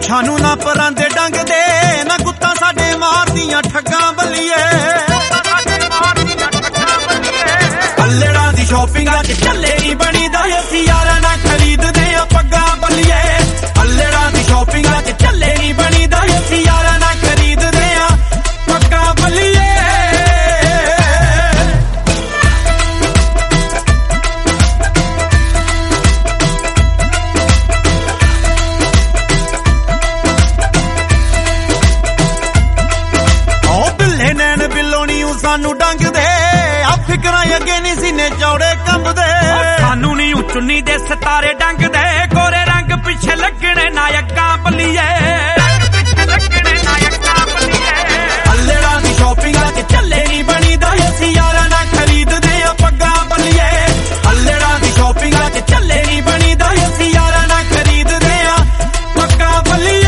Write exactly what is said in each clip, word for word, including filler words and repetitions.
ਸਾਨੂੰ ਨਾ ਪਰਾਂਦੇ ਡੰਗਦੇ ਨਾ ਗੁੱਤਾਂ ਸਾਡੇ ਮਾਰਦੀਆਂ ਠੱਗਾਂ ਬੱਲੀਏ ਅੱਲੜਾਂ ਦੀ ਸ਼ੋਪਿੰਗਾਂ ਚ ਚੱਲੇ ਨਹੀਂ ਬਣੀਦਾ ਅਸੀਂ ਯਾਰਾਂ ਨਾਲ ਖਰੀਦਦੇ ਆ ਪੱਗਾਂ ਬੱਲੀਏ ਅੱਲੜਾਂ ਦੀ ਸ਼ੋਪਿੰਗਾਂ ਚ ਚੱਲੇ ਨਹੀਂ ਬਣੀਦਾ ਅਸੀਂ ਯਾਰਾਂ ਨਾਲ ਖਰੀਦਦੇ ਆ ਪੱਗਾਂ ਬੱਲੀਏ ਸਾਨੂੰ ਡੰਗਦੇ ਆ ਫਿਕਰਾਂ ਅੱਗੇ ਨਹੀਂ ਸੀਨੇ ਚੌੜੇ ਕੰਬਦੇ ਸਾਨੂੰ ਨਹੀਂ ਉਚੁੰਨੀ ਦੇ ਸਿਤਾਰੇ ਡੰਗਦੇ ਗੋਰੇ ਰੰਗ ਪਿੱਛੇ ਲੱਗਣੇ ਨਾ ਅੱਗਾਂ ਬੱਲੀਏ ਅੱਲੜਾਂ ਦੀ ਸ਼ੋਪਿੰਗਾਂ ਚ ਚੱਲੇ ਨਹੀਂ ਬਣੀਦਾ ਅਸੀਂ ਯਾਰਾਂ ਨਾਲ ਖਰੀਦਦੇ ਆ ਪੱਗਾਂ ਬੱਲੀਏ ਅੱਲੜਾਂ ਦੀ ਸ਼ੋਪਿੰਗਾਂ ਚ ਚੱਲੇ ਨਹੀਂ ਬਣੀਦਾ ਅਸੀਂ ਯਾਰਾਂ ਨਾਲ ਖਰੀਦਦੇ ਆ ਪੱਗਾਂ ਬੱਲੀਏ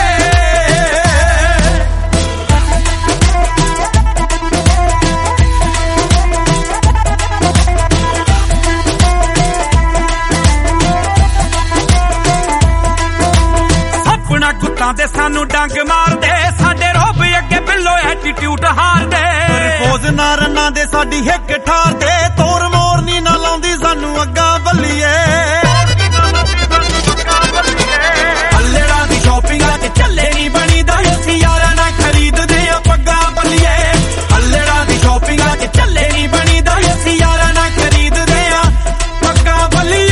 ਦੇ ਸਾਨੂੰ ਡੰਗ ਮਾਰਦੇ ਸਾਡੇ ਰੋਬ ਅੱਗੇ ਬਿੱਲੋ ਐਟੀਟਿਊਡ ਹਾਰਦੇ ਰਿਪੋਜ਼ ਨਾ ਰੰਨਾਂ ਦੇ ਸਾਡੀ ਹਿੱਕ ਠਾਰਦੇ ਤੋਰ ਮੋਰ ਨੀ ਨਾ ਲਾਉਂਦੀ ਸਾਨੂੰ ਅੱਗਾ ਬੱਲੀਏ ਅੱਲੜਾਂ ਦੀ ਸ਼ੋਪਿੰਗਾਂ ਚ ਚੱਲੇ ਨਹੀਂ ਬਣੀਦਾ ਅਸੀਂ ਯਾਰਾਂ ਨਾਲ ਖਰੀਦਦੇ ਆ ਪੱਗਾਂ ਬੱਲੀਏ ਅੱਲੜਾਂ ਦੀ ਸ਼ੋਪਿੰਗਾਂ ਚ ਚੱਲੇ ਨਹੀਂ ਬਣੀਦਾ ਅਸੀਂ ਯਾਰਾਂ ਨਾਲ ਖਰੀਦਦੇ ਆ ਪੱਗਾਂ ਬੱਲੀਏ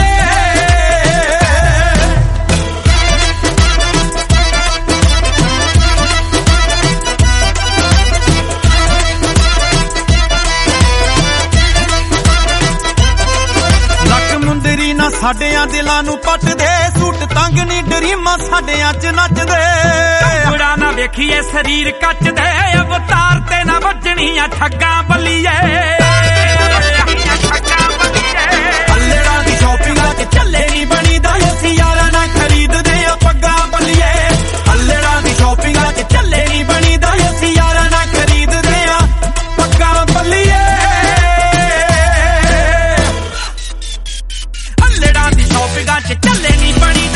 ਸਾਡਿਆਂ ਦਿਲਾਂ ਨੂੰ ਪੱਟਦੇ ਸੂਟ ਤੰਗ ਨੀ ਡਰੀਮਾਂ ਸਾਡਿਆਂ ਚ ਨੱਚਦੇ ਬੜਾ ਨਾ ਵੇਖੀਏ ਸਰੀਰ ਕੱਚਦੇ ਅਵਤਾਰ ਤੇ ਨਾ ਵੱਜਣੀਆਂ ਠੱਗਾਂ ਬੱਲੀਏ ਅੱਲੜਾਂ ਦੀ ਸ਼ੋਪਿੰਗਾਂ ਚ ਚੱਲੇ ਨੀ ਬਣੀਦਾ ਅਸੀਂ ਯਾਰਾਂ ਨਾਲ ਖਰੀਦਦੇ ਆ ਪੱਗਾਂ ਬੱਲੀਏ ਅੱਲੜਾਂ ਦੀ ਸ਼ੋਪਿੰਗਾਂ ਚ ਚੱਲੇ ਨੀ ਬਣੀਦਾ ਅਸੀਂ ਯਾਰਾਂ ਨਾਲ ਖਰੀਦਦੇ ਆ ਪੱਗਾਂ ਬੱਲੀਏ ਅੱਲੜਾਂ ਦੀ ਸ਼ੋਪਿੰਗਾਂ ਚ ਚੱਲੇ ਨਹੀਂ ਬਣੀ